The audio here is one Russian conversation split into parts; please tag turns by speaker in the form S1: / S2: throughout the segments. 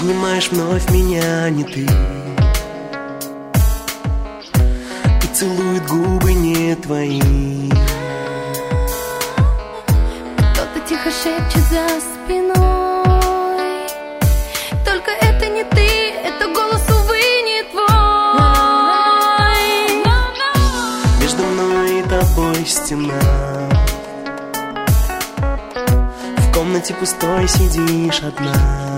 S1: Обнимаешь вновь меня, не ты, и целует губы не твои.
S2: Кто-то тихо шепчет за спиной: только это не ты, это голос, увы, не твой.
S1: Между мной и тобой стена, в комнате пустой сидишь одна.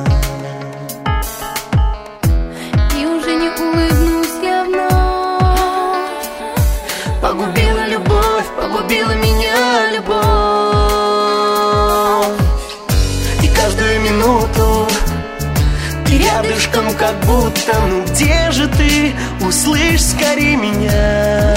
S1: Погубила любовь, погубила меня любовь. И каждую минуту ты рядышком, как будто, ну где же ты? Услышь скорее меня.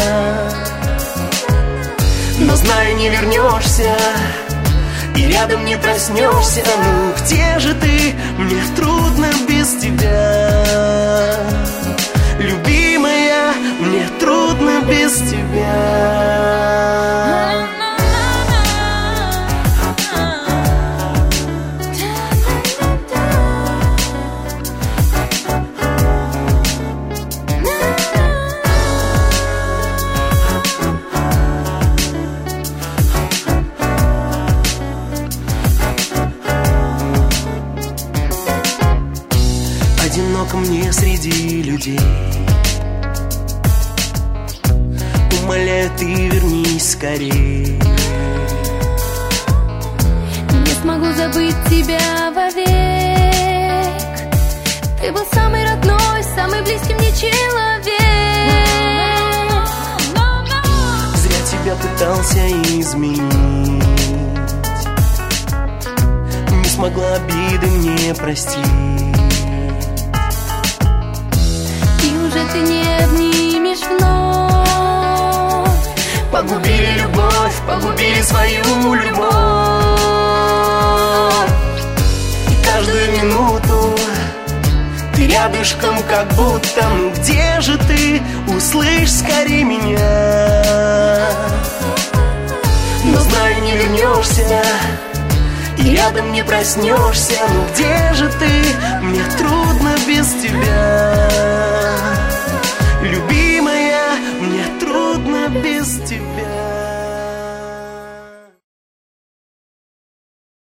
S1: Но знаю, не вернешься, и рядом не проснешься. Ну где же ты? Мне трудно без тебя. Любимая, мне трудно без тебя. Одиноко мне среди людей. Умоляю, ты вернись скорее.
S2: Не смогу забыть тебя вовек. Ты был самый родной, самый близкий мне человек.
S1: Зря тебя пытался изменить. Не смогла обиды мне простить.
S2: Ты не обнимешь вновь.
S1: Погубили любовь, погубили свою любовь. И каждую минуту ты рядышком, как будто, ну где же ты? Услышь скорее меня. Но знаю, не вернешься, и рядом не проснешься. Ну где же ты? Мне трудно без тебя.